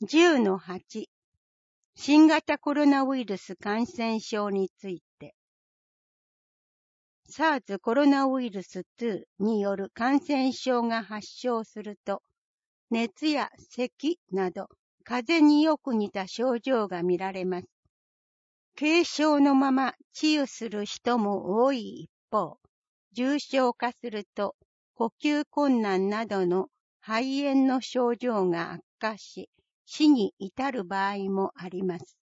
10-8 新型コロナウイルス感染症について SARS コロナウイルス2による感染症が発症すると、熱や咳など風邪によく似た症状が見られます。軽症のまま治癒する人も多い一方、重症化すると呼吸困難などの肺炎の症状が悪化し、死に至る場合もあります。